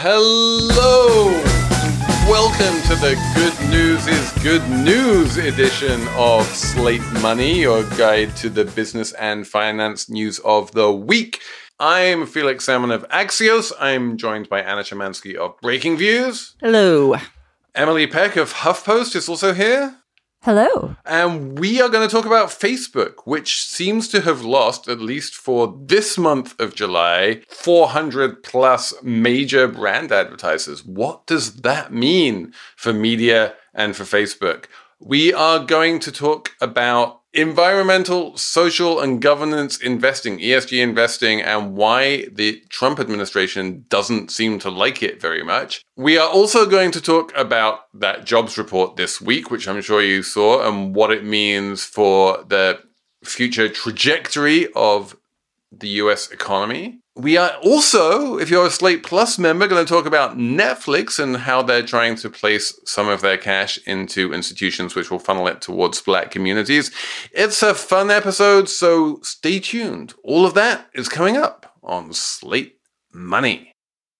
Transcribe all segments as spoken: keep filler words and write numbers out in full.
Hello! Welcome to the Good News is Good News edition of Slate Money, your guide to the business and finance news of the week. I'm Felix Salmon of Axios. I'm joined by Anna Szymanski of Breakingviews. Hello. Emily Peck of HuffPost is also here. Hello. And we are going to talk about Facebook, which seems to have lost, at least for this month of July, four hundred plus major brand advertisers. What does that mean for media and for Facebook? We are going to talk about environmental, social, and governance investing, E S G investing, and why the Trump administration doesn't seem to like it very much. We are also going to talk about that jobs report this week, which I'm sure you saw, and what it means for the future trajectory of the U S economy. We are also, if you're a Slate Plus member, going to talk about Netflix and how they're trying to place some of their cash into institutions which will funnel it towards Black communities. It's a fun episode, so stay tuned. All of that is coming up on Slate Money.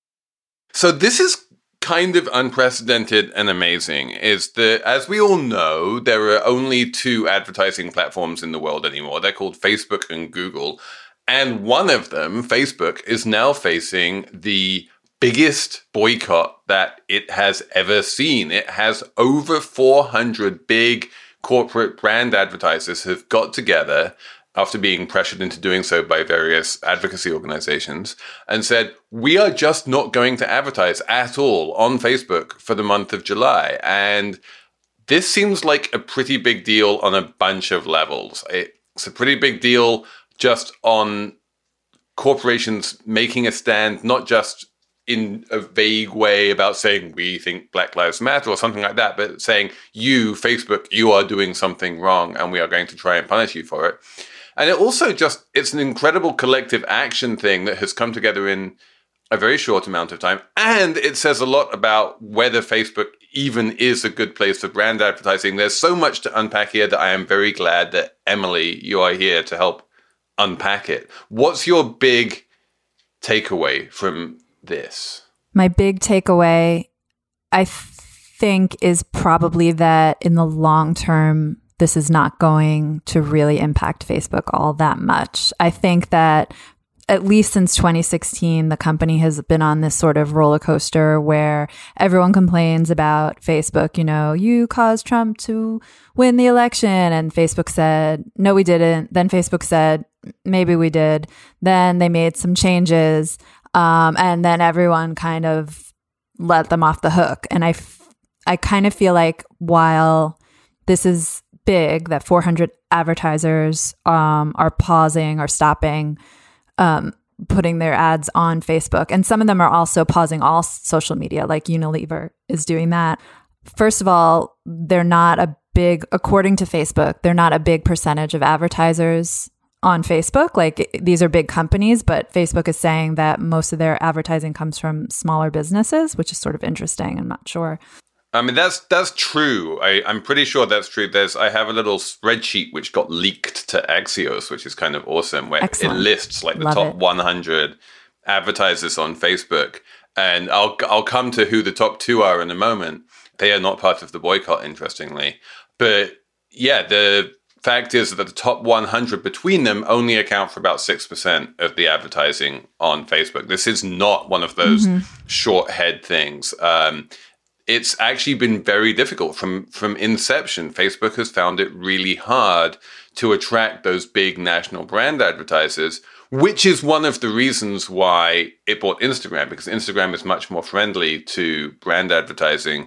So this is kind of unprecedented and amazing. Is that, as we all know, there are only two advertising platforms in the world anymore. They're called Facebook and Google. And one of them, Facebook, is now facing the biggest boycott that it has ever seen. It has over four hundred big corporate brand advertisers have got together after being pressured into doing so by various advocacy organizations and said, we are just not going to advertise at all on Facebook for the month of July. And this seems like a pretty big deal on a bunch of levels. It's a pretty big deal just on corporations making a stand, not just in a vague way about saying we think Black Lives Matter or something like that, but saying you, Facebook, you are doing something wrong and we are going to try and punish you for it. And it also just, it's an incredible collective action thing that has come together in a very short amount of time. And it says a lot about whether Facebook even is a good place for brand advertising. There's so much to unpack here that I am very glad that, Emily, you are here to help unpack it. What's your big takeaway from this? My big takeaway, I think, is probably that in the long term, this is not going to really impact Facebook all that much. I think that at least since twenty sixteen, the company has been on this sort of roller coaster where everyone complains about Facebook. You know, you caused Trump to win the election. And Facebook said, no, we didn't. Then Facebook said, maybe we did. Then they made some changes. Um, and then everyone kind of let them off the hook. And I, f- I kind of feel like while this is big, that four hundred advertisers um, are pausing or stopping um, putting their ads on Facebook. And some of them are also pausing all social media, like Unilever is doing that. First of all, they're not a big, according to Facebook, they're not a big percentage of advertisers on Facebook. Like, these are big companies, but Facebook is saying that most of their advertising comes from smaller businesses, which is sort of interesting. I'm not sure. I mean, that's that's true. I, I'm pretty sure that's true. There's I have a little spreadsheet which got leaked to Axios, which is kind of awesome, where Excellent. It lists like the Love top it. one hundred advertisers on Facebook. And I'll I'll come to who the top two are in a moment. They are not part of the boycott, interestingly. But yeah, the fact is that the top one hundred between them only account for about six percent of the advertising on Facebook. This is not one of those mm-hmm. short head things. Um, it's actually been very difficult from, from inception. Facebook has found it really hard to attract those big national brand advertisers, which is one of the reasons why it bought Instagram, because Instagram is much more friendly to brand advertising.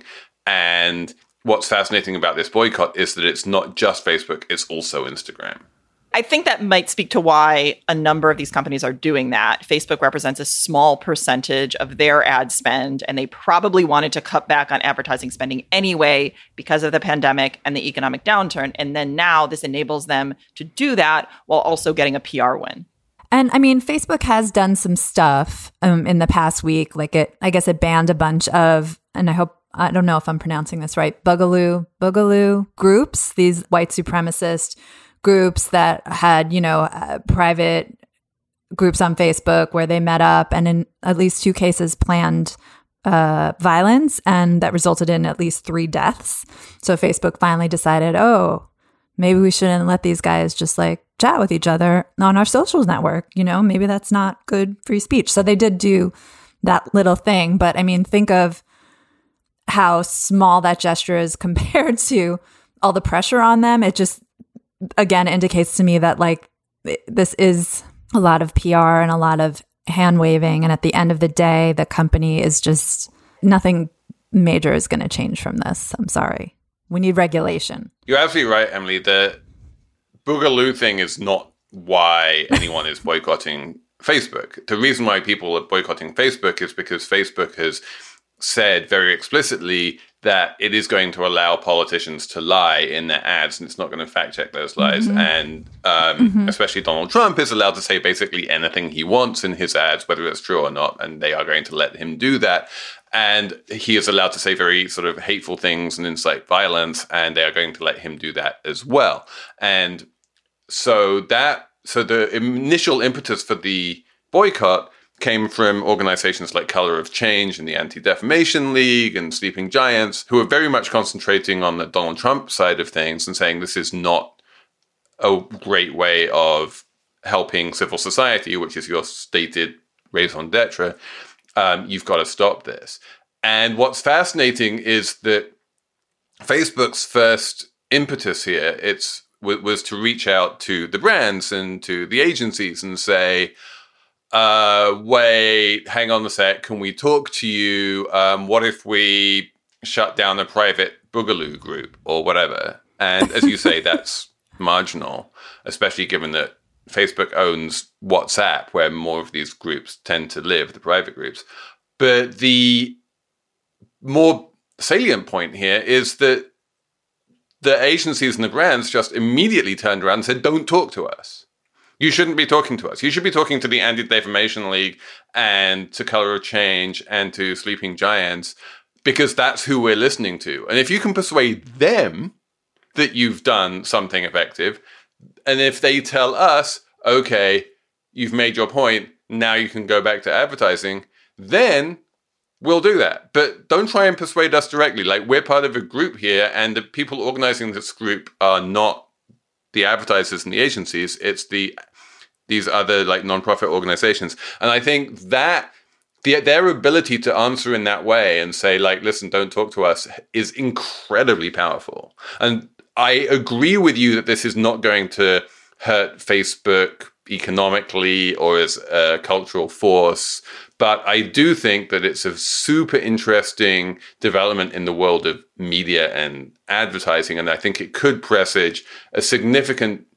And what's fascinating about this boycott is that it's not just Facebook, it's also Instagram. I think that might speak to why a number of these companies are doing that. Facebook represents a small percentage of their ad spend, and they probably wanted to cut back on advertising spending anyway because of the pandemic and the economic downturn. And then now this enables them to do that while also getting a P R win. And I mean, Facebook has done some stuff um, in the past week. Like it, I guess it banned a bunch of, and I hope, I don't know if I'm pronouncing this right, Boogaloo, Boogaloo groups, these white supremacist groups that had, you know, uh, private groups on Facebook where they met up and in at least two cases planned uh, violence, and that resulted in at least three deaths. So Facebook finally decided, oh, maybe we shouldn't let these guys just like chat with each other on our social network. You know, maybe that's not good free speech. So they did do that little thing. But I mean, think of how small that gesture is compared to all the pressure on them. It just, again, indicates to me that like this is a lot of P R and a lot of hand waving. And at the end of the day, the company is just, nothing major is going to change from this. I'm sorry. We need regulation. You're absolutely right, Emily. The Boogaloo thing is not why anyone is boycotting Facebook. The reason why people are boycotting Facebook is because Facebook has said very explicitly that it is going to allow politicians to lie in their ads, and it's not going to fact check those lies. Mm-hmm. And um, mm-hmm. especially Donald Trump is allowed to say basically anything he wants in his ads, whether it's true or not, and they are going to let him do that. And he is allowed to say very sort of hateful things and incite violence, and they are going to let him do that as well. And so that, so the initial impetus for the boycott came from organizations like Color of Change and the Anti-Defamation League and Sleeping Giants, who are very much concentrating on the Donald Trump side of things and saying this is not a great way of helping civil society, which is your stated raison d'etre. Um, you've got to stop this. And what's fascinating is that Facebook's first impetus here it's was to reach out to the brands and to the agencies and say, uh, wait, hang on a sec, can we talk to you? Um, what if we shut down a private Boogaloo group or whatever? And as you say, that's marginal, especially given that Facebook owns WhatsApp, where more of these groups tend to live, the private groups. But the more salient point here is that the agencies and the brands just immediately turned around and said, don't talk to us. You shouldn't be talking to us. You should be talking to the Anti-Defamation League and to Color of Change and to Sleeping Giants, because that's who we're listening to. And if you can persuade them that you've done something effective, and if they tell us, okay, you've made your point, now you can go back to advertising, then we'll do that. But don't try and persuade us directly. Like, we're part of a group here, and the people organizing this group are not the advertisers and the agencies. It's the these other like nonprofit organizations. And I think that the, their ability to answer in that way and say, like, listen, don't talk to us is incredibly powerful. And I agree with you that this is not going to hurt Facebook economically or as a cultural force. But I do think that it's a super interesting development in the world of media and advertising. And I think it could presage a significant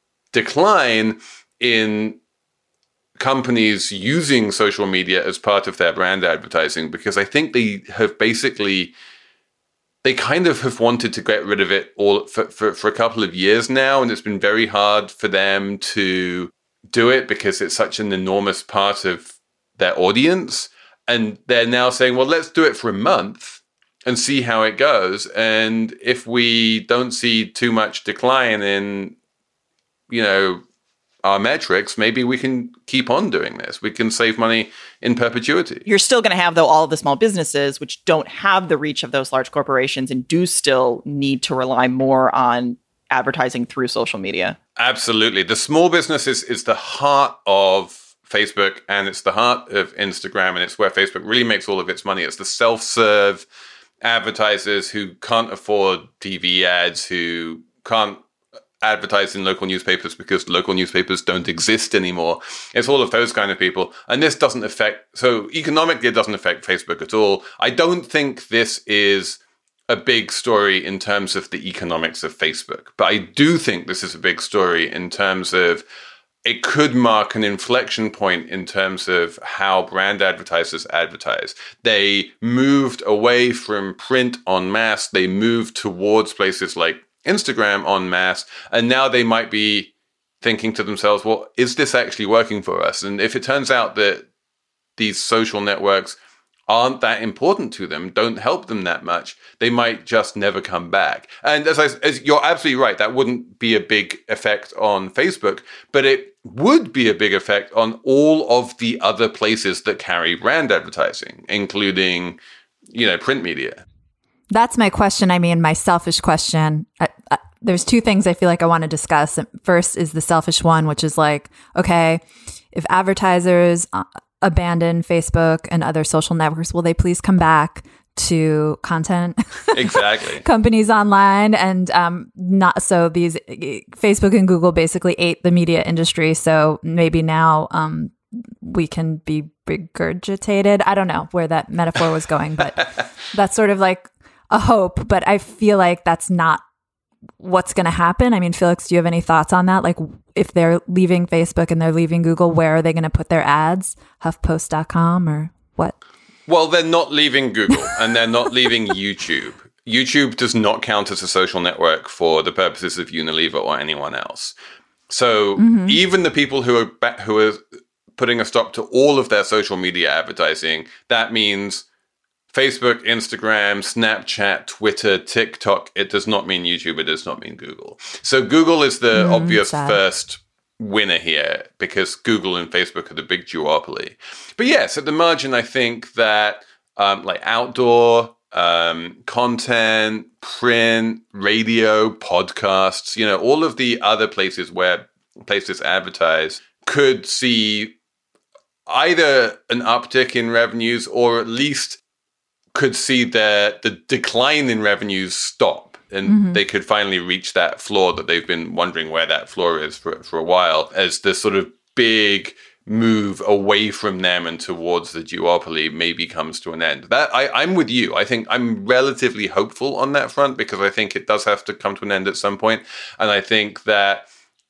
decline in companies using social media as part of their brand advertising, because I think they have basically, they kind of have wanted to get rid of it all for, for, for a couple of years now. And it's been very hard for them to do it because it's such an enormous part of their audience. And they're now saying, well, let's do it for a month and see how it goes. And if we don't see too much decline in, you know, our metrics, maybe we can keep on doing this. We can save money in perpetuity. You're still going to have, though, all of the small businesses, which don't have the reach of those large corporations and do still need to rely more on advertising through social media. Absolutely. The small business is, is the heart of Facebook, and it's the heart of Instagram, and it's where Facebook really makes all of its money. It's the self-serve advertisers who can't afford T V ads, who can't advertise in local newspapers because local newspapers don't exist anymore. It's all of those kind of people. And this doesn't affect, so economically, it doesn't affect Facebook at all. I don't think this is a big story in terms of the economics of Facebook, but I do think this is a big story in terms of it could mark an inflection point in terms of how brand advertisers advertise. They moved away from print en masse. They moved towards places like Instagram en masse. And now they might be thinking to themselves, well, is this actually working for us? And if it turns out that these social networks aren't that important to them, don't help them that much, they might just never come back. And as I, as you're absolutely right, that wouldn't be a big effect on Facebook, but it would be a big effect on all of the other places that carry brand advertising, including, you know, print media. That's my question. I mean, my selfish question. I, I, there's two things I feel like I want to discuss. First is the selfish one, which is like, okay, if advertisers uh, abandon Facebook and other social networks, will they please come back to content exactly companies online? And um not so these Facebook and Google basically ate the media industry, so maybe now um we can be regurgitated. I don't know where that metaphor was going, but that's sort of like a hope. But I feel like that's not what's going to happen. I mean, Felix, do you have any thoughts on that? Like, if they're leaving Facebook and they're leaving Google, where are they going to put their ads? HuffPost dot com or what? Well, they're not leaving Google and they're not leaving YouTube. YouTube does not count as a social network for the purposes of Unilever or anyone else. So mm-hmm. even the people who are ba- who are putting a stop to all of their social media advertising, that means Facebook, Instagram, Snapchat, Twitter, TikTok. It does not mean YouTube. It does not mean Google. So Google is the mm, obvious sad. first winner here because Google and Facebook are the big duopoly. But yes, at the margin, I think that um, like outdoor um, content, print, radio, podcasts, you know, all of the other places where places advertise could see either an uptick in revenues or at least could see the, the decline in revenues stop. And mm-hmm. they could finally reach that floor that they've been wondering where that floor is for, for a while, as this sort of big move away from them and towards the duopoly maybe comes to an end. That I, I'm with you. I think I'm relatively hopeful on that front because I think it does have to come to an end at some point. And I think that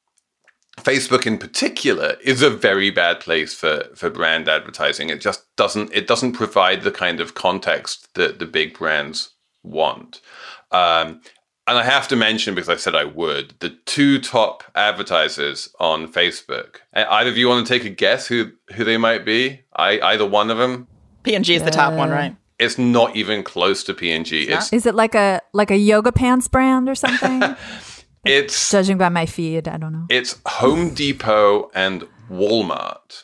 Facebook in particular is a very bad place for, for brand advertising. It just doesn't, it doesn't provide the kind of context that the big brands want. Um, and I have to mention, because I said I would, the two top advertisers on Facebook. Either of you want to take a guess who, who they might be? I, either one of them? P and G is the top one, right? It's not even close to P and G. It's, it's Is it like a like a yoga pants brand or something? It's judging by my feed, I don't know. It's Home Depot and Walmart.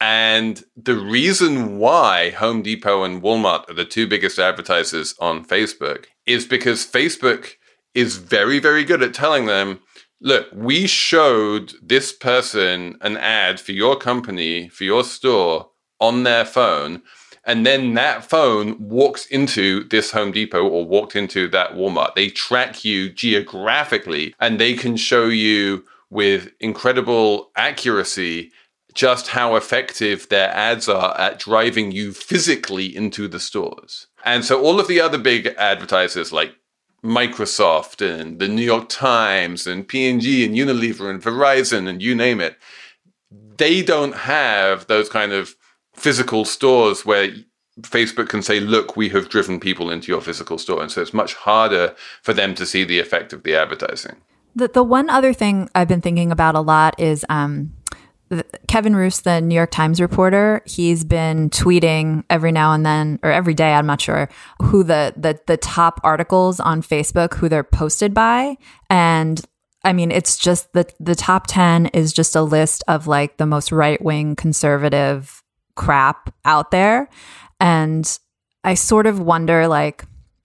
And the reason why Home Depot and Walmart are the two biggest advertisers on Facebook is because Facebook is very, very good at telling them, look, we showed this person an ad for your company, for your store on their phone. And then that phone walks into this Home Depot or walked into that Walmart. They track you geographically and they can show you with incredible accuracy just how effective their ads are at driving you physically into the stores. And so all of the other big advertisers like Microsoft and the New York Times and P and G and Unilever and Verizon and you name it, they don't have those kind of physical stores where Facebook can say, look, we have driven people into your physical store. And so it's much harder for them to see the effect of the advertising. The, the one other thing I've been thinking about a lot is um, Kevin Roose, the New York Times reporter. He's been tweeting every now and then, or every day, I'm not sure, who the, the, the top articles on Facebook, who they're posted by. And I mean, it's just the, the top ten is just a list of like the most right-wing conservative crap out there. And I sort of wonder, like,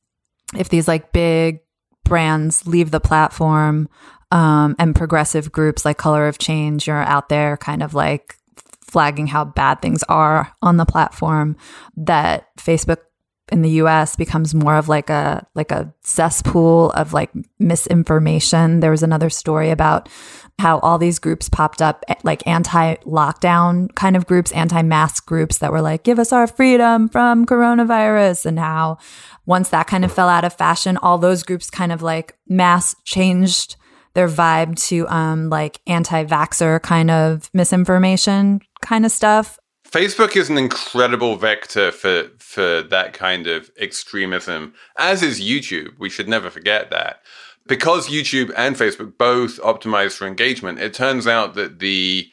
if these like big brands leave the platform um, and progressive groups like Color of Change are out there kind of like flagging how bad things are on the platform, that Facebook in the U S becomes more of like a like a cesspool of like misinformation. There was another story about how all these groups popped up, like anti-lockdown kind of groups, anti-mask groups that were like, give us our freedom from coronavirus. And how once that kind of fell out of fashion, all those groups kind of like mass changed their vibe to um, like anti-vaxxer kind of misinformation kind of stuff. Facebook is an incredible vector for, for that kind of extremism, as is YouTube. We should never forget that. Because YouTube and Facebook both optimize for engagement, it turns out that the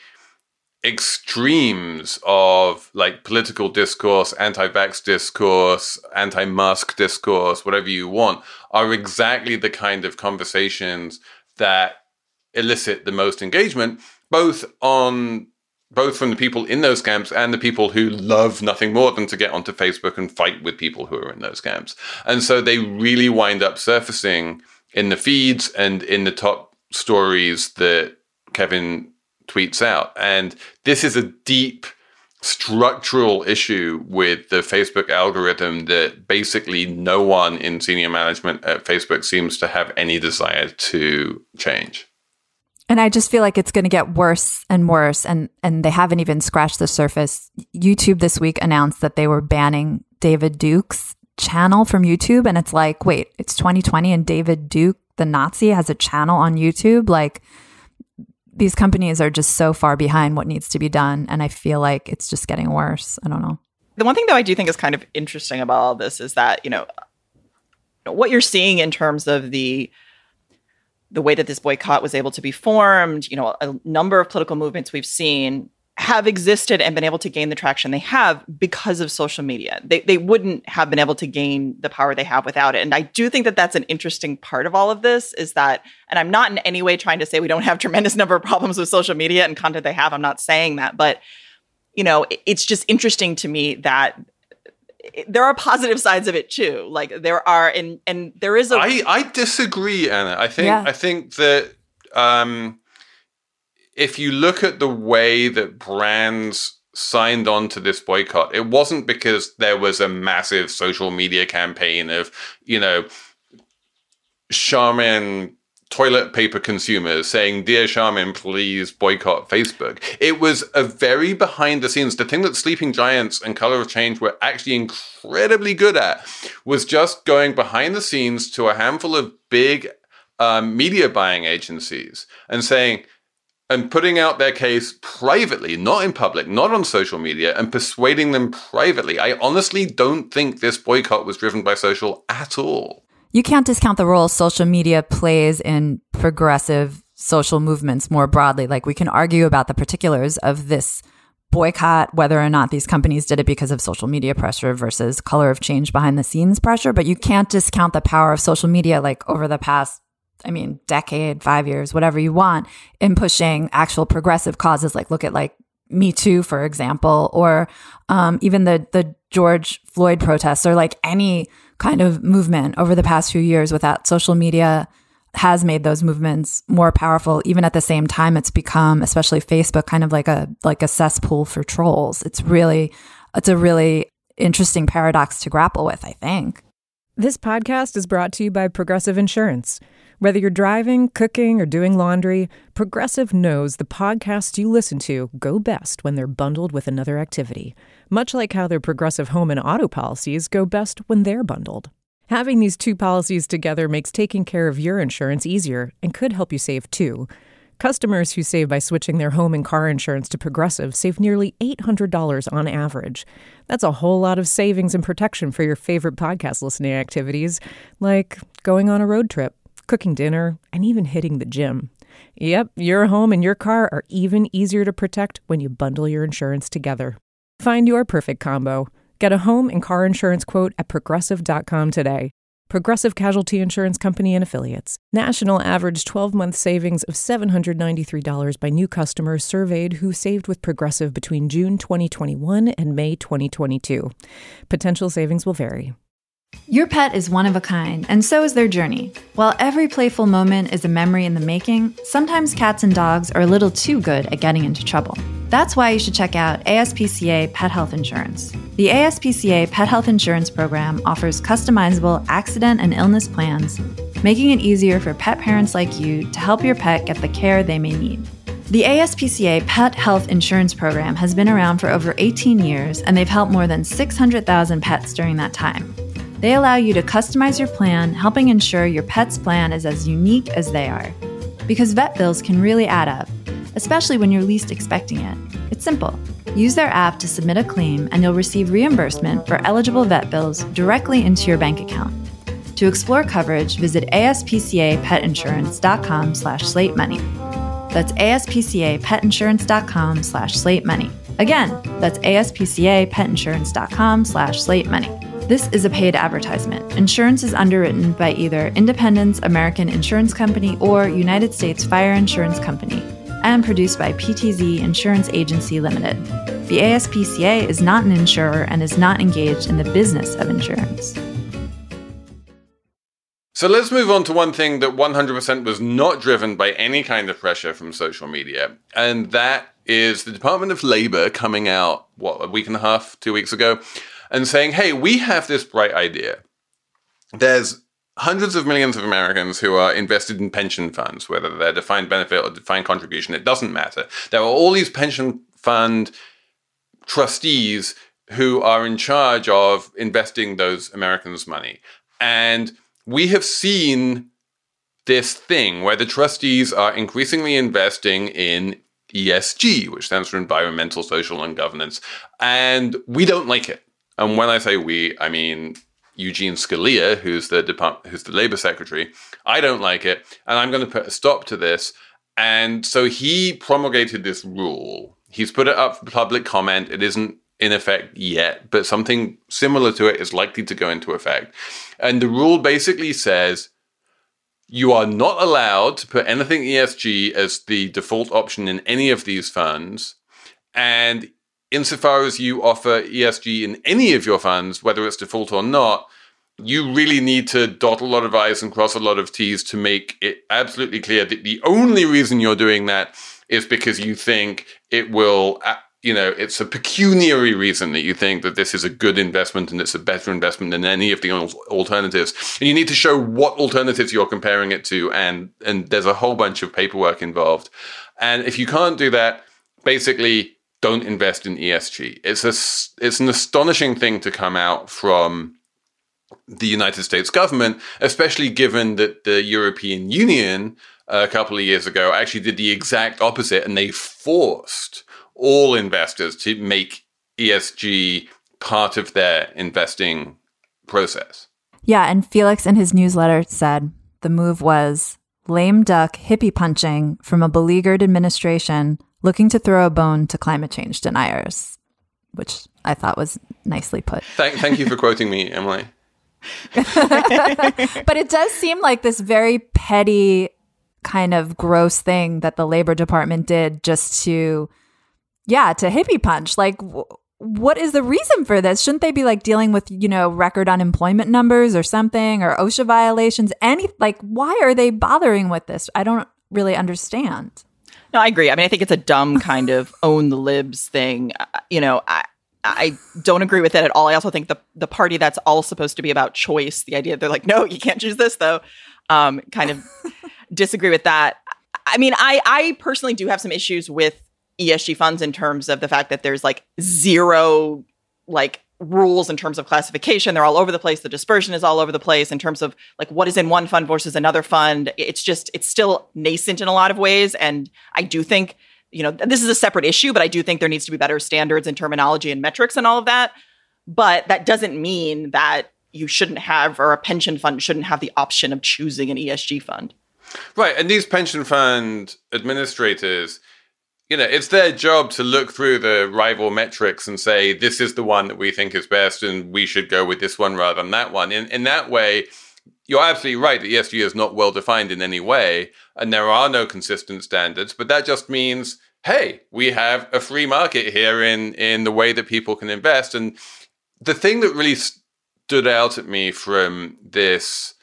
extremes of like political discourse, anti-vax discourse, anti-mask discourse, whatever you want, are exactly the kind of conversations that elicit the most engagement, both on both from the people in those camps and the people who love nothing more than to get onto Facebook and fight with people who are in those camps. And so they really wind up surfacing in the feeds and in the top stories that Kevin tweets out. And this is a deep structural issue with the Facebook algorithm that basically no one in senior management at Facebook seems to have any desire to change. And I just feel like it's going to get worse and worse, and, and they haven't even scratched the surface. YouTube this week announced that they were banning David Duke's channel from YouTube, and it's like, wait, it's twenty twenty and David Duke, the Nazi, has a channel on YouTube? Like, these companies are just so far behind what needs to be done, and I feel like it's just getting worse. I don't know. The one thing, though, I do think is kind of interesting about all this is that, you know, what you're seeing in terms of the the way that this boycott was able to be formed, you know, a number of political movements we've seen have existed and been able to gain the traction they have because of social media. They they wouldn't have been able to gain the power they have without it. And I do think that that's an interesting part of all of this is that, and I'm not in any way trying to say we don't have tremendous number of problems with social media and content they have. I'm not saying that, but, you know, it's just interesting to me that there are positive sides of it too. Like there are, and and there is a. I, I disagree, Anna. I think yeah. I think that um, if you look at the way that brands signed on to this boycott, it wasn't because there was a massive social media campaign of, you know, Charmin toilet paper consumers saying, "Dear Charmin, please boycott Facebook." It was a very behind the scenes. The thing that Sleeping Giants and Color of Change were actually incredibly good at was just going behind the scenes to a handful of big um, media buying agencies and saying, and putting out their case privately, not in public, not on social media, and persuading them privately. I honestly don't think this boycott was driven by social at all. You can't discount the role social media plays in progressive social movements more broadly. Like, we can argue about the particulars of this boycott, whether or not these companies did it because of social media pressure versus Color of Change behind the scenes pressure. But you can't discount the power of social media, like over the past, I mean, decade, five years, whatever you want, in pushing actual progressive causes. Like, look at like Me Too, for example, or um, even the the George Floyd protests, or like any kind of movement over the past few years without social media has made those movements more powerful. Even at the same time, it's become, especially Facebook, kind of like a like a cesspool for trolls. It's really, it's a really interesting paradox to grapple with, I think. This podcast is brought to you by Progressive Insurance. Whether you're driving, cooking, or doing laundry, Progressive knows the podcasts you listen to go best when they're bundled with another activity, much like how their Progressive home and auto policies go best when they're bundled. Having these two policies together makes taking care of your insurance easier and could help you save too. Customers who save by switching their home and car insurance to Progressive save nearly eight hundred dollars on average. That's a whole lot of savings and protection for your favorite podcast listening activities, like going on a road trip, cooking dinner, and even hitting the gym. Yep, your home and your car are even easier to protect when you bundle your insurance together. Find your perfect combo. Get a home and car insurance quote at progressive dot com today. Progressive Casualty Insurance Company and Affiliates. National average twelve-month savings of seven hundred ninety-three dollars by new customers surveyed who saved with Progressive between June twenty twenty-one and May twenty twenty-two. Potential savings will vary. Your pet is one of a kind, and so is their journey. While every playful moment is a memory in the making, sometimes cats and dogs are a little too good at getting into trouble. That's why you should check out A S P C A Pet Health Insurance. The A S P C A Pet Health Insurance Program offers customizable accident and illness plans, making it easier for pet parents like you to help your pet get the care they may need. The A S P C A Pet Health Insurance Program has been around for over eighteen years, and they've helped more than six hundred thousand pets during that time. They allow you to customize your plan, helping ensure your pet's plan is as unique as they are. Because vet bills can really add up, especially when you're least expecting it. It's simple. Use their app to submit a claim, and you'll receive reimbursement for eligible vet bills directly into your bank account. To explore coverage, visit aspcapetinsurance.com slash slate money. That's aspcapetinsurance.com slash slate money. Again, that's aspcapetinsurance.com slash slate money. This is a paid advertisement. Insurance is underwritten by either Independence American Insurance Company or United States Fire Insurance Company. and produced by P T Z Insurance Agency Limited. The A S P C A is not an insurer and is not engaged in the business of insurance. So let's move on to one thing that one hundred percent was not driven by any kind of pressure from social media. And that is the Department of Labor coming out, what, a week and a half, two weeks ago, and saying, hey, we have this bright idea. There's hundreds of millions of Americans who are invested in pension funds, whether they're defined benefit or defined contribution, it doesn't matter. There are all these pension fund trustees who are in charge of investing those Americans' money. And we have seen this thing where the trustees are increasingly investing in E S G, which stands for environmental, social, and governance. And we don't like it. And when I say we, I mean Eugene Scalia, who's the Depart- who's the Labor Secretary. I don't like it. And I'm going to put a stop to this. And so he promulgated this rule. He's put it up for public comment. It isn't in effect yet, but something similar to it is likely to go into effect. And the rule basically says you are not allowed to put anything E S G as the default option in any of these funds. And insofar as you offer E S G in any of your funds, whether it's default or not, you really need to dot a lot of I's and cross a lot of T's to make it absolutely clear that the only reason you're doing that is because you think it will, you know, it's a pecuniary reason that you think that this is a good investment and it's a better investment than any of the alternatives. And you need to show what alternatives you're comparing it to. And, and there's a whole bunch of paperwork involved. And if you can't do that, basically don't invest in E S G. It's a, it's an astonishing thing to come out from the United States government, especially given that the European Union a couple of years ago actually did the exact opposite, and they forced all investors to make E S G part of their investing process. Yeah, and Felix in his newsletter said the move was lame duck hippie punching from a beleaguered administration looking to throw a bone to climate change deniers, which I thought was nicely put. Thank, thank you for quoting me, Emily. But it does seem like this very petty kind of gross thing that the Labor Department did just to, yeah, to hippie punch. Like, w- what is the reason for this? Shouldn't they be like dealing with, you know, record unemployment numbers or something, or OSHA violations? Any, like, why are they bothering with this? I don't really understand. No, I agree. I mean, I think it's a dumb kind of own the libs thing. Uh, you know, I, I don't agree with it at all. I also think the the party that's all supposed to be about choice, the idea they're like, no, you can't choose this, though, um, kind of disagree with that. I mean, I, I personally do have some issues with E S G funds in terms of the fact that there's like zero like rules in terms of classification. They're all over the place. The dispersion is all over the place in terms of like what is in one fund versus another fund. It's just, it's still nascent in a lot of ways. And I do think, you know, this is a separate issue, but I do think there needs to be better standards and terminology and metrics and all of that. But that doesn't mean that you shouldn't have, or a pension fund shouldn't have the option of choosing an E S G fund. Right. And these pension fund administrators, you know, it's their job to look through the rival metrics and say, this is the one that we think is best and we should go with this one rather than that one. In, in that way, you're absolutely right that E S G is not well defined in any way, and there are no consistent standards. But that just means, hey, we have a free market here in, in the way that people can invest. And the thing that really stood out at me from this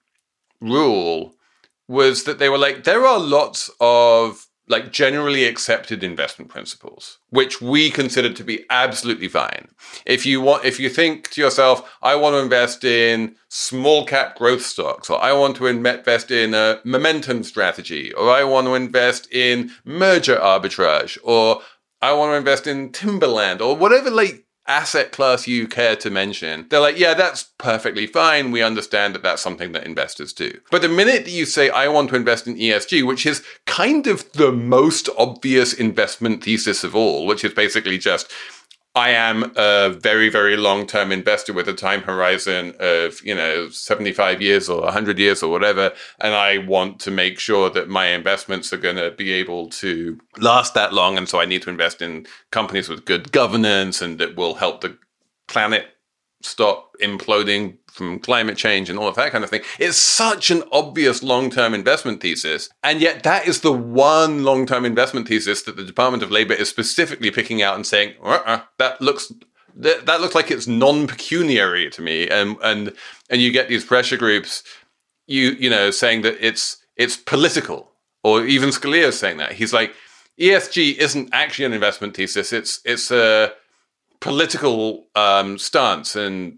rule was that they were like, there are lots of like generally accepted investment principles, which we consider to be absolutely fine. If you want, if you think to yourself, I want to invest in small cap growth stocks, or I want to invest in a momentum strategy, or I want to invest in merger arbitrage, or I want to invest in timberland, or whatever like asset class you care to mention, they're like, yeah, that's perfectly fine. We understand that that's something that investors do. But the minute that you say, I want to invest in E S G, which is kind of the most obvious investment thesis of all, which is basically just, I am a very, very long-term investor with a time horizon of, you know, seventy-five years or one hundred years or whatever. And I want to make sure that my investments are going to be able to last that long. And so I need to invest in companies with good governance and that will help the planet stop imploding from climate change and all of that kind of thing. It's such an obvious long-term investment thesis. And yet that is the one long-term investment thesis that the Department of Labor is specifically picking out and saying, uh-uh, that looks that, that looks like it's non-pecuniary to me. And and and you get these pressure groups, you you know, saying that it's it's political, or even Scalia saying that. He's like, E S G isn't actually an investment thesis. It's it's a political um, stance, and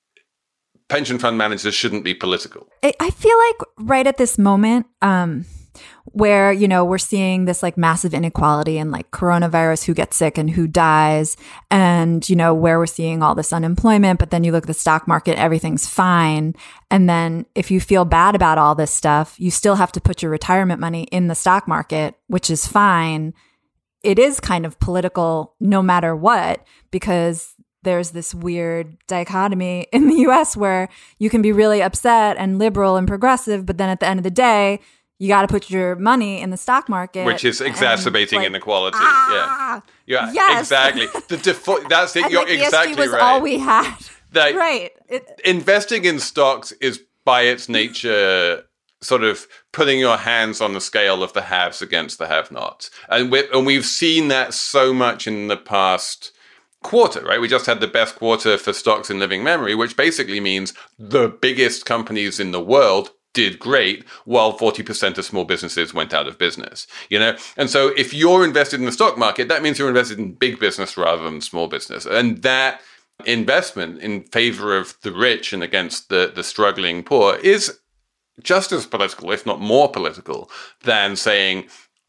pension fund managers shouldn't be political. I feel like right at this moment, um, where, you know, we're seeing this like massive inequality and like coronavirus, who gets sick and who dies, and, you know, where we're seeing all this unemployment, but then you look at the stock market, everything's fine. And then if you feel bad about all this stuff, you still have to put your retirement money in the stock market, which is fine. It is kind of political no matter what, because there's this weird dichotomy in the U S where you can be really upset and liberal and progressive, but then at the end of the day, you got to put your money in the stock market, which is exacerbating like, inequality. Ah, yeah, yeah, yes. exactly. The default. That's it. And You're like exactly E S G was right. all we had. Like, right. It, investing in stocks is by its nature sort of putting your hands on the scale of the haves against the have-nots, and we and we've seen that so much in the past quarter, right? We just had the best quarter for stocks in living memory, which basically means the biggest companies in the world did great, while forty percent of small businesses went out of business, you know? And so if you're invested in the stock market, that means you're invested in big business rather than small business. And that investment in favor of the rich and against the, the struggling poor is just as political, if not more political, than saying,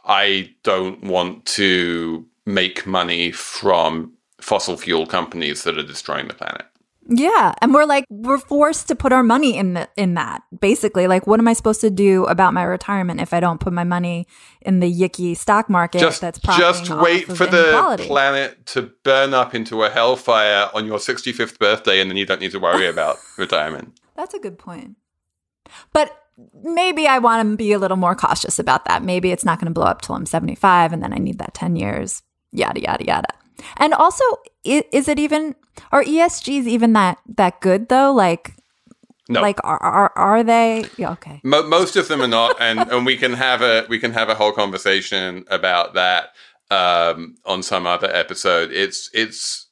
I don't want to make money from fossil fuel companies that are destroying the planet. Yeah. And we're like, we're forced to put our money in the, in that, basically. Like, what am I supposed to do about my retirement if I don't put my money in the yicky stock market just, that's profiting Just wait off for of inequality? The planet to burn up into a hellfire on your sixty-fifth birthday, and then you don't need to worry about retirement. That's a good point. But maybe I want to be a little more cautious about that. Maybe it's not going to blow up till I'm seventy-five, and then I need that ten years, yada, yada, yada. And also, is it even, are E S Gs even that that good though? Like, no. like are are, are they? Yeah, okay. Mo- most of them are not, and, and we can have a we can have a whole conversation about that um, on some other episode. It's it's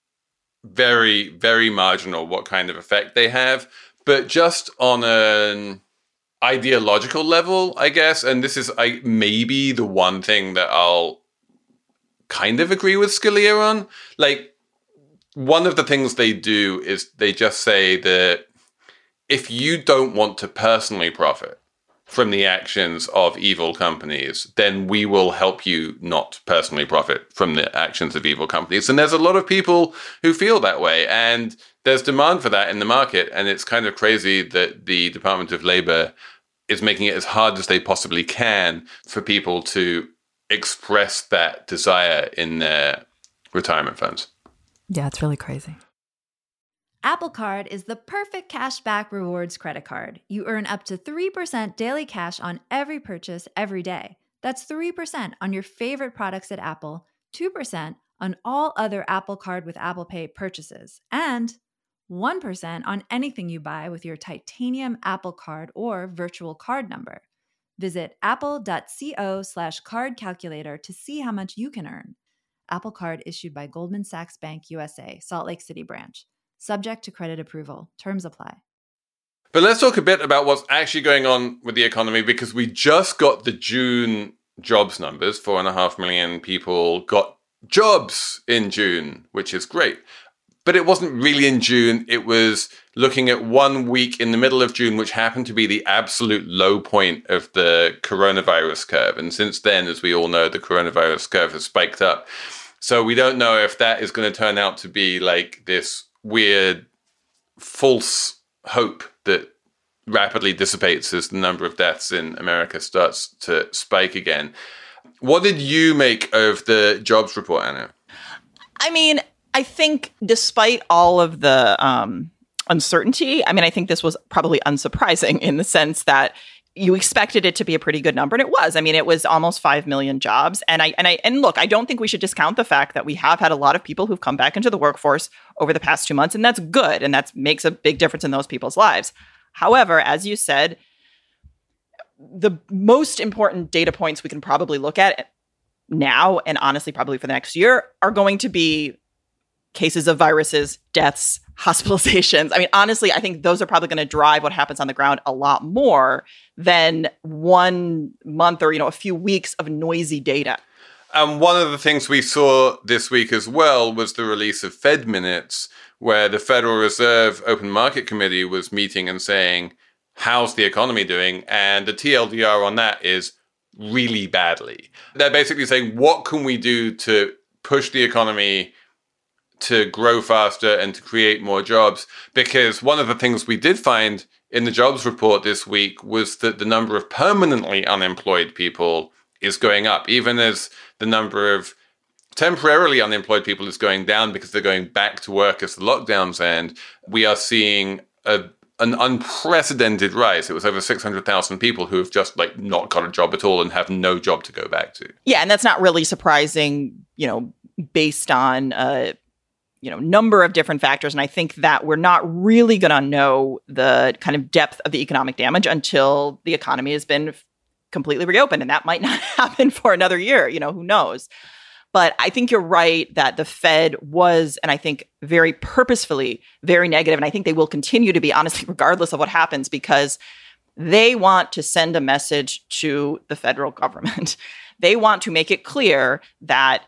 very very marginal what kind of effect they have, but just on an ideological level, I guess. And this is I maybe the one thing that I'll kind of agree with Scalia on. Like, one of the things they do is they just say that if you don't want to personally profit from the actions of evil companies, then we will help you not personally profit from the actions of evil companies. And there's a lot of people who feel that way, and there's demand for that in the market. And it's kind of crazy that the Department of Labor is making it as hard as they possibly can for people to express that desire in their retirement funds. Yeah, it's really crazy. Apple Card is the perfect cashback rewards credit card. You earn up to three percent daily cash on every purchase every day. That's three percent on your favorite products at Apple, two percent on all other Apple Card with Apple Pay purchases, and one percent on anything you buy with your titanium Apple Card or virtual card number. Visit apple.co slash card calculator to see how much you can earn. Apple Card issued by Goldman Sachs Bank U S A, Salt Lake City branch. Subject to credit approval. Terms apply. But let's talk a bit about what's actually going on with the economy, because we just got the June jobs numbers. Four and a half million people got jobs in June, which is great. But it wasn't really in June. It was looking at one week in the middle of June, which happened to be the absolute low point of the coronavirus curve. And since then, as we all know, the coronavirus curve has spiked up. So we don't know if that is going to turn out to be like this weird false hope that rapidly dissipates as the number of deaths in America starts to spike again. What did you make of the jobs report, Anna? I mean, I think despite all of the um, uncertainty, I mean, I think this was probably unsurprising in the sense that you expected it to be a pretty good number, and it was. I mean, it was almost five million jobs. And I and I and look, I don't think we should discount the fact that we have had a lot of people who've come back into the workforce over the past two months, and that's good, and that makes a big difference in those people's lives. However, as you said, the most important data points we can probably look at now, and honestly, probably for the next year, are going to be cases of viruses, deaths, hospitalizations. I mean, honestly, I think those are probably going to drive what happens on the ground a lot more than one month or, you know, a few weeks of noisy data. And one of the things we saw this week as well was the release of Fed minutes, where the Federal Reserve Open Market Committee was meeting and saying, how's the economy doing? And the T L D R on that is really badly. They're basically saying, what can we do to push the economy to grow faster and to create more jobs? Because one of the things we did find in the jobs report this week was that the number of permanently unemployed people is going up, even as the number of temporarily unemployed people is going down because they're going back to work as the lockdowns end. We are seeing a, an unprecedented rise. It was over six hundred thousand people who have just like not got a job at all and have no job to go back to. Yeah, and that's not really surprising, you know, based on uh you know, number of different factors. And I think that we're not really going to know the kind of depth of the economic damage until the economy has been completely reopened. And that might not happen for another year. You know, who knows? But I think you're right that the Fed was, and I think very purposefully, very negative. And I think they will continue to be, honestly, regardless of what happens, because they want to send a message to the federal government. They want to make it clear that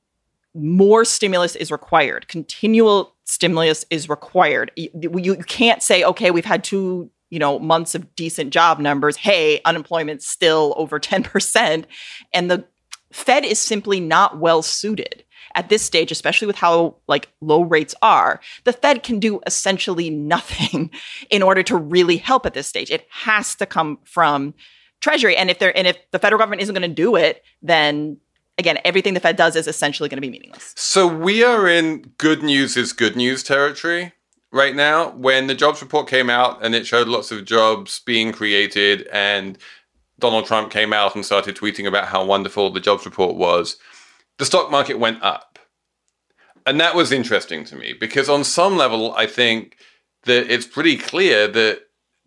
more stimulus is required. Continual stimulus is required. You, you can't say, okay, we've had two, you know, months of decent job numbers. Hey, unemployment's still over ten percent. And the Fed is simply not well suited at this stage, especially with how like low rates are. The Fed can do essentially nothing in order to really help at this stage. It has to come from Treasury. And if they're and if the federal government isn't going to do it, then again, everything the Fed does is essentially going to be meaningless. So we are in good news is good news territory right now. When the jobs report came out and it showed lots of jobs being created and Donald Trump came out and started tweeting about how wonderful the jobs report was, the stock market went up. And that was interesting to me because on some level, I think that it's pretty clear that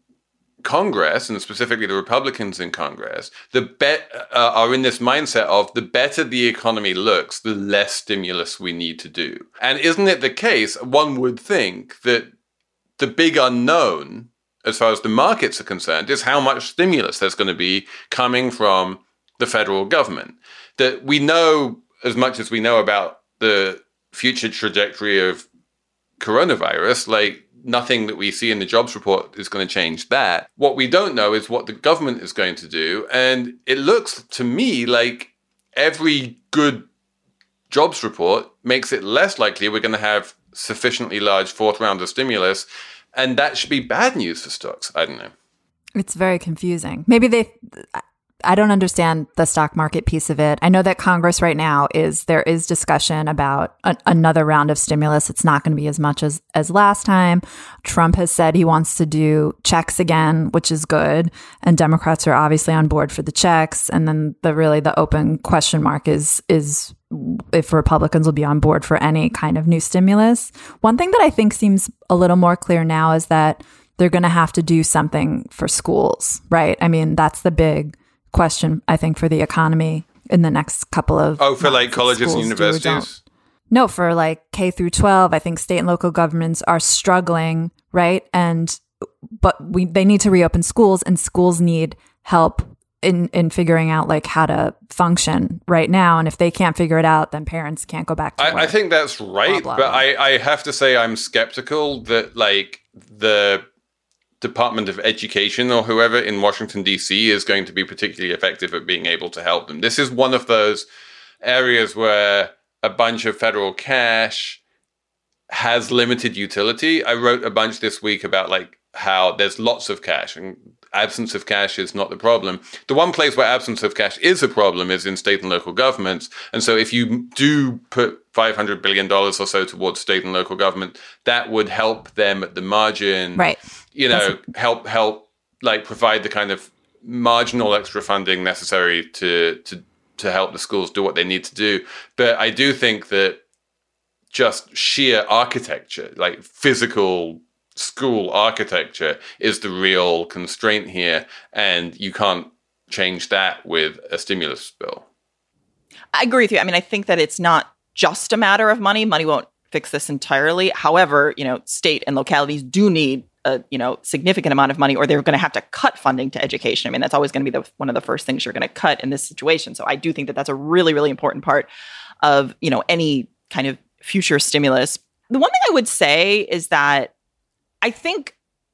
Congress, and specifically the Republicans in Congress, the bet uh, are in this mindset of the better the economy looks, the less stimulus we need to do. And isn't it the case, one would think that the big unknown, as far as the markets are concerned, is how much stimulus there's going to be coming from the federal government. That we know as much as we know about the future trajectory of coronavirus, like nothing that we see in the jobs report is going to change that. What we don't know is what the government is going to do. And it looks to me like every good jobs report makes it less likely we're going to have sufficiently large fourth round of stimulus. And that should be bad news for stocks. I don't know. It's very confusing. Maybe they... I don't understand the stock market piece of it. I know that Congress right now is, there is discussion about a, another round of stimulus. It's not going to be as much as, as last time. Trump has said he wants to do checks again, which is good. And Democrats are obviously on board for the checks. And then the really the open question mark is, is if Republicans will be on board for any kind of new stimulus. One thing that I think seems a little more clear now is that they're going to have to do something for schools, right? I mean, that's the big question, I think, for the economy in the next couple of Oh, for like colleges and universities? No, for like K through twelve. I think state and local governments are struggling, right? And but we they need to reopen schools, and schools need help in in figuring out like how to function right now. And if they can't figure it out, then parents can't go back to I, work. I think that's right, blah, blah, but blah. I, I have to say I'm skeptical that like the Department of Education or whoever in Washington, D C is going to be particularly effective at being able to help them. This is one of those areas where a bunch of federal cash has limited utility. I wrote a bunch this week about like how there's lots of cash and absence of cash is not the problem. The one place where absence of cash is a problem is in state and local governments. And so if you do put five hundred billion dollars or so towards state and local government, that would help them at the margin. Right. You know, help, help, like provide the kind of marginal extra funding necessary to to to help the schools do what they need to do. But I do think that just sheer architecture, like physical school architecture, is the real constraint here. And you can't change that with a stimulus bill. I agree with you. I mean, I think that it's not just a matter of money. Money won't fix this entirely. However, you know, state and localities do need a, you know, significant amount of money, or they're going to have to cut funding to education. I mean, that's always going to be the, one of the first things you're going to cut in this situation. So I do think that that's a really, really important part of, you know, any kind of future stimulus. The one thing I would say is that I think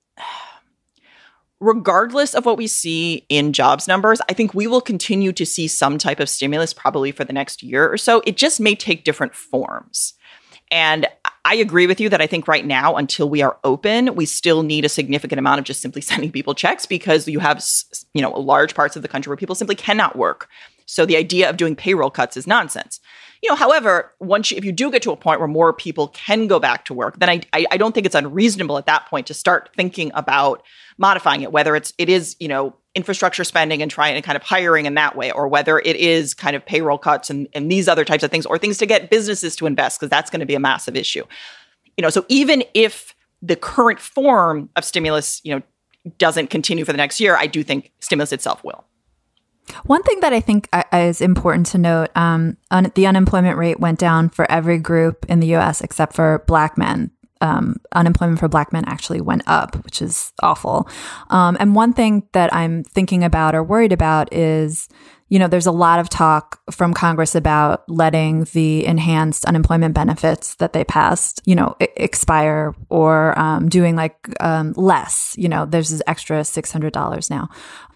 regardless of what we see in jobs numbers, I think we will continue to see some type of stimulus probably for the next year or so. It just may take different forms. And I agree with you that I think right now, until we are open, we still need a significant amount of just simply sending people checks, because you have, you know, large parts of the country where people simply cannot work. So the idea of doing payroll cuts is nonsense. You know, however, once you, if you do get to a point where more people can go back to work, then I, I I don't think it's unreasonable at that point to start thinking about modifying it, whether it's it is, you know, infrastructure spending and trying and kind of hiring in that way, or whether it is kind of payroll cuts and, and these other types of things, or things to get businesses to invest, because that's going to be a massive issue. You know, so even if the current form of stimulus, you know, doesn't continue for the next year, I do think stimulus itself will. One thing that I think is important to note, um, un- the unemployment rate went down for every group in the U S except for Black men. Um, unemployment for Black men actually went up, which is awful. Um, and one thing that I'm thinking about or worried about is, you know, there's a lot of talk from Congress about letting the enhanced unemployment benefits that they passed, you know, I- expire or um, doing like um, less. You know, there's this extra six hundred dollars now.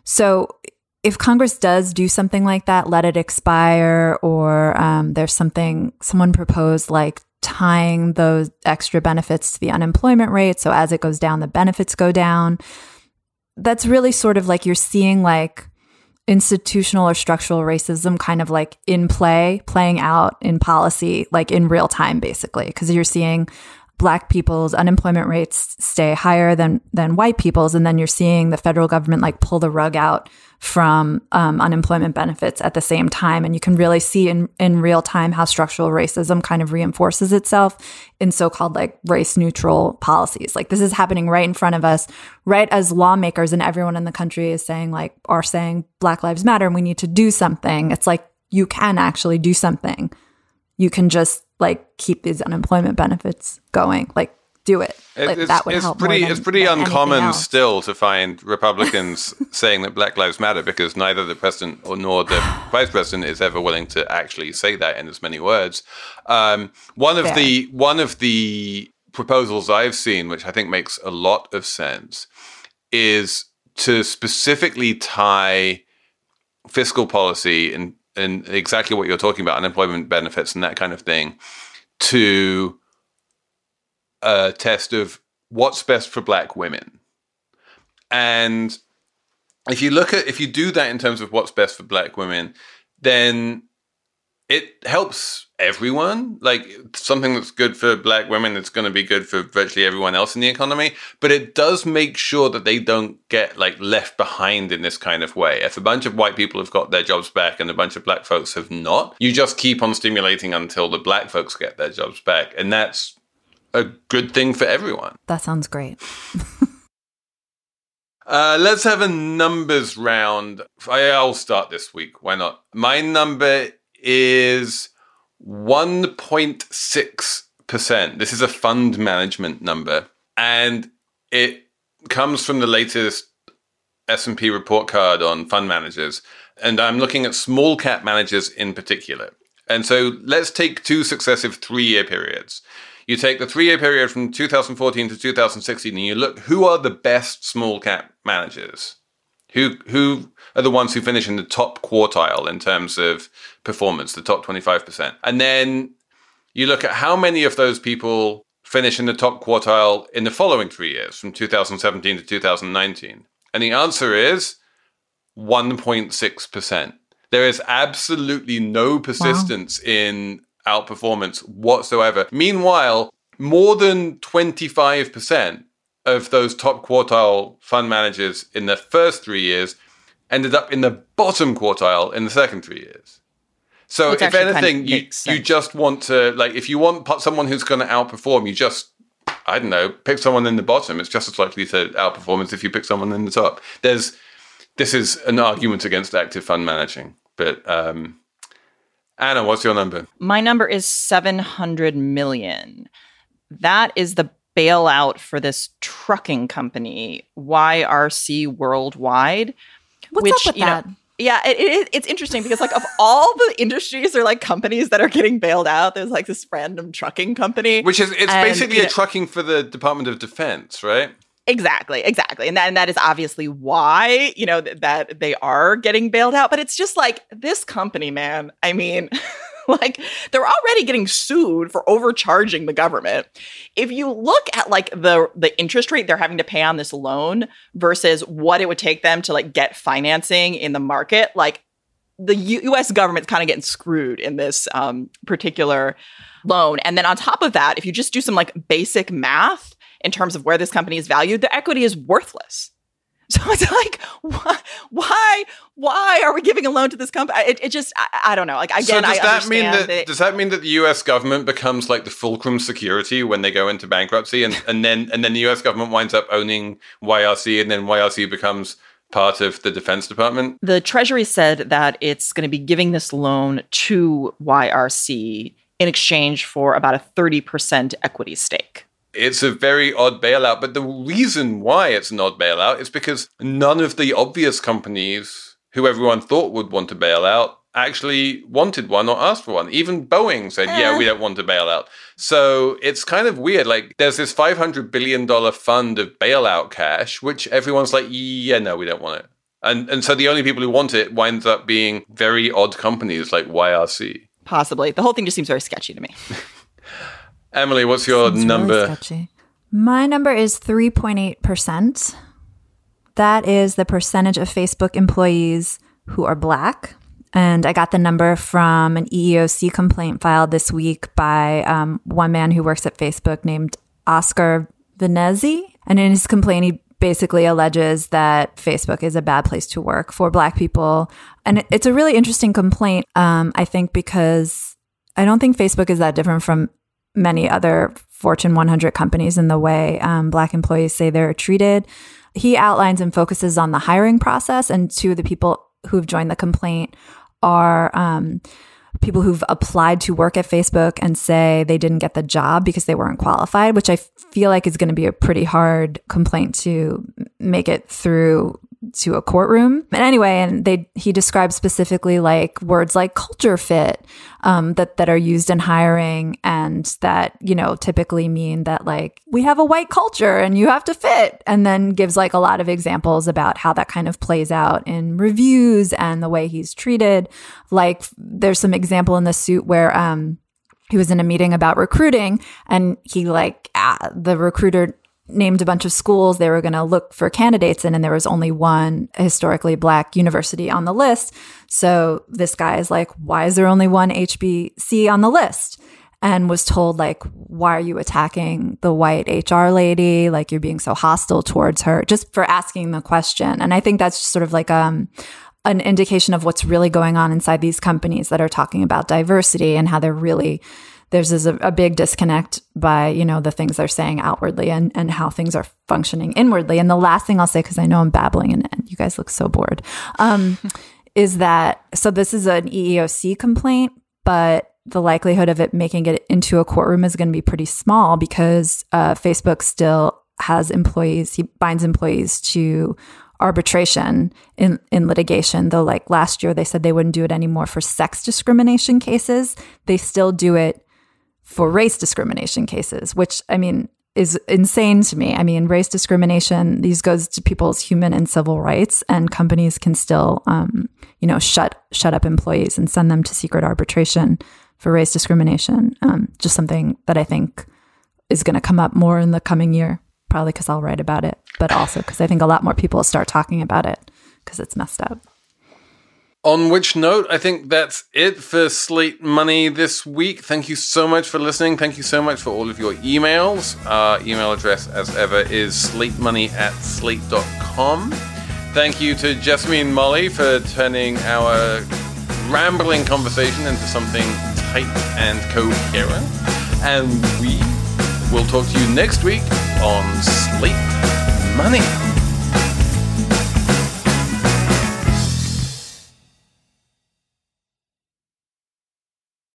So if Congress does do something like that, let it expire, or um, there's something someone proposed like tying those extra benefits to the unemployment rate, so as it goes down, the benefits go down. That's really sort of like you're seeing like institutional or structural racism kind of like in play, playing out in policy, like in real time, basically, because you're seeing Black people's unemployment rates stay higher than than white people's, and then you're seeing the federal government like pull the rug out from um, unemployment benefits at the same time. And you can really see in, in real time how structural racism kind of reinforces itself in so-called like race neutral policies. Like this is happening right in front of us, right as lawmakers and everyone in the country is saying like, are saying Black Lives Matter and we need to do something. It's like, you can actually do something. You can just like keep these unemployment benefits going. Like, do it. Like, it's, that would it's help pretty. more than, it's pretty than uncommon still to find Republicans saying that Black Lives Matter, because neither the president or nor the vice president is ever willing to actually say that in as many words. Um, one of Fair. the one of the proposals I've seen, which I think makes a lot of sense, is to specifically tie fiscal policy and and exactly what you're talking about, unemployment benefits and that kind of thing, to a test of what's best for Black women. And if you look at, if you do that in terms of what's best for Black women, then it helps everyone. Like something that's good for Black women, it's going to be good for virtually everyone else in the economy. But it does make sure that they don't get like left behind in this kind of way. If a bunch of white people have got their jobs back and a bunch of Black folks have not, you just keep on stimulating until the Black folks get their jobs back. And that's a good thing for everyone. That sounds great. uh, let's have a numbers round. I'll start this week. Why not? My number is one point six percent. This is a fund management number, and it comes from the latest S and P report card on fund managers. And I'm looking at small cap managers in particular. And so let's take two successive three-year periods. You take the three-year period from two thousand fourteen to two thousand sixteen, and you look, who are the best small cap managers? Who who are the ones who finish in the top quartile in terms of performance, the top twenty-five percent? And then you look at how many of those people finish in the top quartile in the following three years, from two thousand seventeen to two thousand nineteen. And the answer is one point six percent. There is absolutely no persistence wow. in outperformance whatsoever. Meanwhile, more than twenty-five percent of those top quartile fund managers in the first three years ended up in the bottom quartile in the second three years. So Which if anything, you, you just want to, like, if you want someone who's going to outperform, you just, I don't know, pick someone in the bottom. It's just as likely to outperform as if you pick someone in the top. There's, this is an argument against active fund managing. But um, Anna, what's your number? My number is seven hundred million. That is the bailout for this trucking company, Y R C Worldwide. What's which, up with you that? Know, yeah, it, it, it's interesting because, like, of all the industries or like companies that are getting bailed out, there's like this random trucking company, which is it's and, basically you a know, trucking for the Department of Defense, right? Exactly, exactly, and that and that is obviously why you know th- that they are getting bailed out. But it's just like this company, man. I mean. Like, they're already getting sued for overcharging the government. If you look at like the the interest rate they're having to pay on this loan versus what it would take them to like get financing in the market, like the U S government's kind of getting screwed in this um, particular loan. And then on top of that, if you just do some like basic math in terms of where this company is valued, the equity is worthless. So it's like, why, why, why are we giving a loan to this company? It, it just, I, I don't know. Like, again, so does I that mean that, that does that mean that the U S government becomes like the fulcrum security when they go into bankruptcy, and, and then and then the U S government winds up owning Y R C, and then Y R C becomes part of the Defense Department? The Treasury said that it's going to be giving this loan to Y R C in exchange for about a thirty percent equity stake. It's a very odd bailout, but the reason why it's an odd bailout is because none of the obvious companies who everyone thought would want to bail out actually wanted one or asked for one. Even Boeing said, eh. yeah, we don't want to bail out. So it's kind of weird. Like, there's this five hundred billion dollars fund of bailout cash, which everyone's like, yeah, no, we don't want it. And and so the only people who want it winds up being very odd companies like Y R C. Possibly. The whole thing just seems very sketchy to me. Emily, what's your Seems number? Really sketchy. My number is three point eight percent. That is the percentage of Facebook employees who are Black. And I got the number from an E E O C complaint filed this week by um, one man who works at Facebook named Oscar Venezi. And in his complaint, he basically alleges that Facebook is a bad place to work for Black people. And it, it's a really interesting complaint, um, I think, because I don't think Facebook is that different from many other Fortune one hundred companies in the way um, Black employees say they're treated. He outlines and focuses on the hiring process, and two of the people who've joined the complaint are um, people who've applied to work at Facebook and say they didn't get the job because they weren't qualified, which I feel like is going to be a pretty hard complaint to make it through to a courtroom. And anyway, and they he describes specifically like words like culture fit um, that that are used in hiring, and that, you know, typically mean that like we have a white culture and you have to fit, and then gives like a lot of examples about how that kind of plays out in reviews and the way he's treated. Like there's some example in the suit where um, he was in a meeting about recruiting, and he like uh, the recruiter named a bunch of schools they were going to look for candidates in, and there was only one historically Black university on the list. So this guy is like, why is there only one H B C on the list? And was told like, why are you attacking the white H R lady? Like, you're being so hostile towards her just for asking the question. And I think that's just sort of like um, an indication of what's really going on inside these companies that are talking about diversity, and how they're really there's a, a big disconnect by, you know, the things they're saying outwardly and, and how things are functioning inwardly. And the last thing I'll say, because I know I'm babbling and, and you guys look so bored, um, is that, so this is an E E O C complaint, but the likelihood of it making it into a courtroom is going to be pretty small, because uh, Facebook still has employees, he binds employees to arbitration in, in litigation, though like last year they said they wouldn't do it anymore for sex discrimination cases. They still do it for race discrimination cases, which, I mean, is insane to me. I mean, race discrimination, these goes to people's human and civil rights, and companies can still, um, you know, shut shut up employees and send them to secret arbitration for race discrimination. Um, just something that I think is going to come up more in the coming year, probably because I'll write about it, but also because I think a lot more people will start talking about it because it's messed up. On which note, I think that's it for Slate Money this week. Thank you so much for listening. Thank you so much for all of your emails. Our email address, as ever, is slatemoney at slate dot com. Thank you to Jasmine Molly for turning our rambling conversation into something tight and coherent. And we will talk to you next week on Slate Money.